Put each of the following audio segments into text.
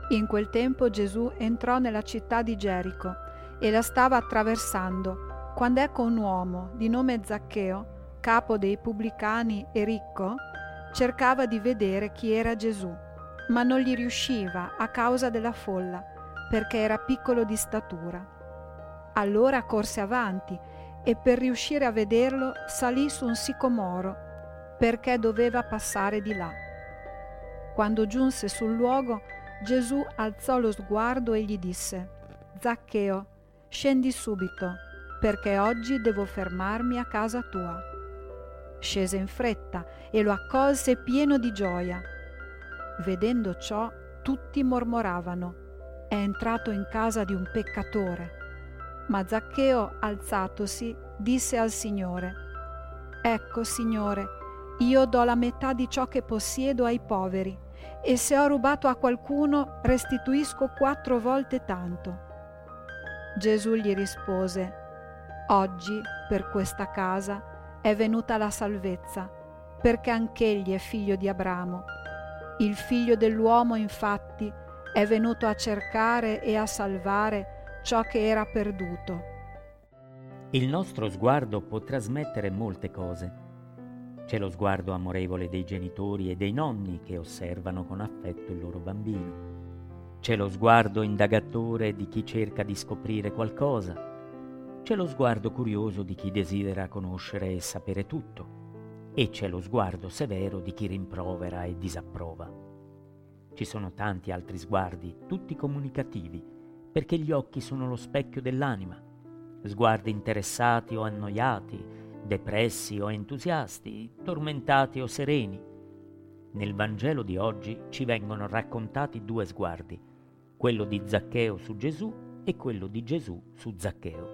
In quel tempo Gesù entrò nella città di Gerico e la stava attraversando, quando ecco un uomo di nome Zaccheo, capo dei pubblicani e ricco, cercava di vedere chi era Gesù, ma non gli riusciva a causa della folla, perché era piccolo di statura. Allora corse avanti e per riuscire a vederlo salì su un sicomoro, perché doveva passare di là. Quando giunse sul luogo, Gesù alzò lo sguardo e gli disse: «Zaccheo, scendi subito, perché oggi devo fermarmi a casa tua». Scese in fretta e lo accolse pieno di gioia. Vedendo ciò, tutti mormoravano: «È entrato in casa di un peccatore». Ma Zaccheo, alzatosi, disse al Signore: «Ecco, Signore, io do la metà di ciò che possiedo ai poveri, e se ho rubato a qualcuno restituisco 4 volte tanto». Gesù gli rispose: «Oggi per questa casa è venuta la salvezza, perché anch'egli è figlio di Abramo. Il figlio dell'uomo, infatti, è venuto a cercare e a salvare ciò che era perduto». Il nostro sguardo può trasmettere molte cose. C'è lo sguardo amorevole dei genitori e dei nonni che osservano con affetto il loro bambino. C'è lo sguardo indagatore di chi cerca di scoprire qualcosa. C'è lo sguardo curioso di chi desidera conoscere e sapere tutto. E c'è lo sguardo severo di chi rimprovera e disapprova. Ci sono tanti altri sguardi, tutti comunicativi, perché gli occhi sono lo specchio dell'anima. Sguardi interessati o annoiati, depressi o entusiasti, tormentati o sereni. Nel Vangelo di oggi ci vengono raccontati 2 sguardi, quello di Zaccheo su Gesù e quello di Gesù su Zaccheo.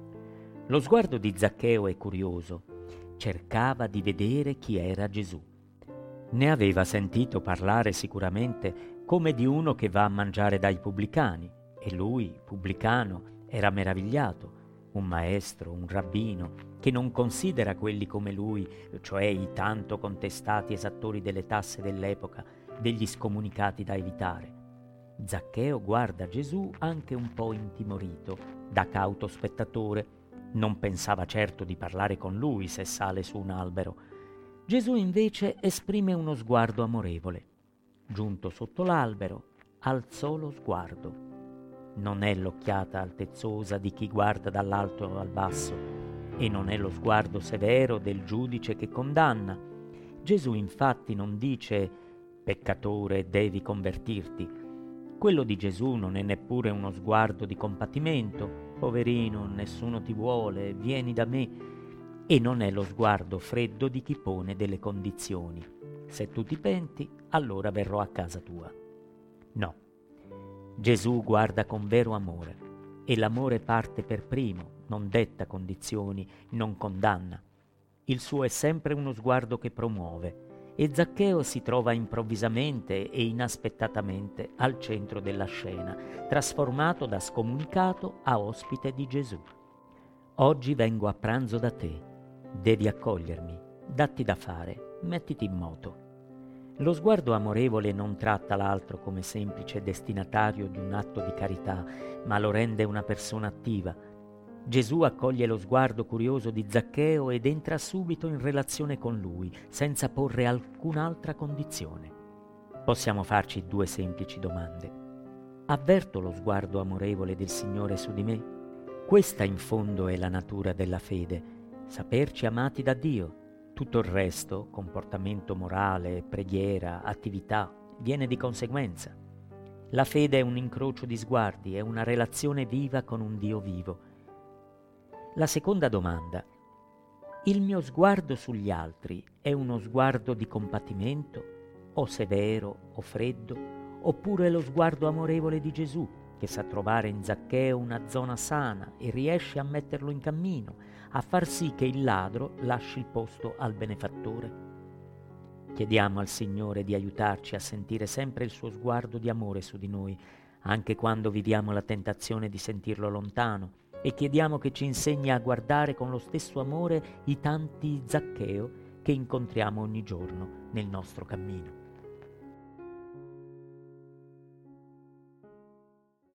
Lo sguardo di Zaccheo è curioso, cercava di vedere chi era Gesù. Ne aveva sentito parlare sicuramente come di uno che va a mangiare dai pubblicani, e lui, pubblicano, era meravigliato. Un maestro, un rabbino, che non considera quelli come lui, cioè i tanto contestati esattori delle tasse dell'epoca, degli scomunicati da evitare. Zaccheo guarda Gesù anche un po' intimorito, da cauto spettatore. Non pensava certo di parlare con lui se sale su un albero. Gesù invece esprime uno sguardo amorevole. Giunto sotto l'albero, alzò lo sguardo. Non è l'occhiata altezzosa di chi guarda dall'alto al basso e non è lo sguardo severo del giudice che condanna. Gesù infatti non dice «peccatore, devi convertirti». Quello di Gesù non è neppure uno sguardo di compatimento «poverino, nessuno ti vuole, vieni da me». E non è lo sguardo freddo di chi pone delle condizioni. «Se tu ti penti, allora verrò a casa tua». No. Gesù guarda con vero amore e l'amore parte per primo, non detta condizioni, non condanna. Il suo è sempre uno sguardo che promuove e Zaccheo si trova improvvisamente e inaspettatamente al centro della scena, trasformato da scomunicato a ospite di Gesù. «Oggi vengo a pranzo da te, devi accogliermi, datti da fare, mettiti in moto». Lo sguardo amorevole non tratta l'altro come semplice destinatario di un atto di carità, ma lo rende una persona attiva. Gesù accoglie lo sguardo curioso di Zaccheo ed entra subito in relazione con lui, senza porre alcun'altra condizione. Possiamo farci 2 semplici domande. Avverto lo sguardo amorevole del Signore su di me? Questa in fondo è la natura della fede, saperci amati da Dio. Tutto il resto, comportamento morale, preghiera, attività, viene di conseguenza. La fede è un incrocio di sguardi, è una relazione viva con un Dio vivo. La seconda domanda: il mio sguardo sugli altri è uno sguardo di compatimento, o severo, o freddo, oppure è lo sguardo amorevole di Gesù, che sa trovare in Zaccheo una zona sana e riesce a metterlo in cammino, a far sì che il ladro lasci il posto al benefattore? Chiediamo al Signore di aiutarci a sentire sempre il suo sguardo di amore su di noi, anche quando viviamo la tentazione di sentirlo lontano, e chiediamo che ci insegni a guardare con lo stesso amore i tanti Zaccheo che incontriamo ogni giorno nel nostro cammino.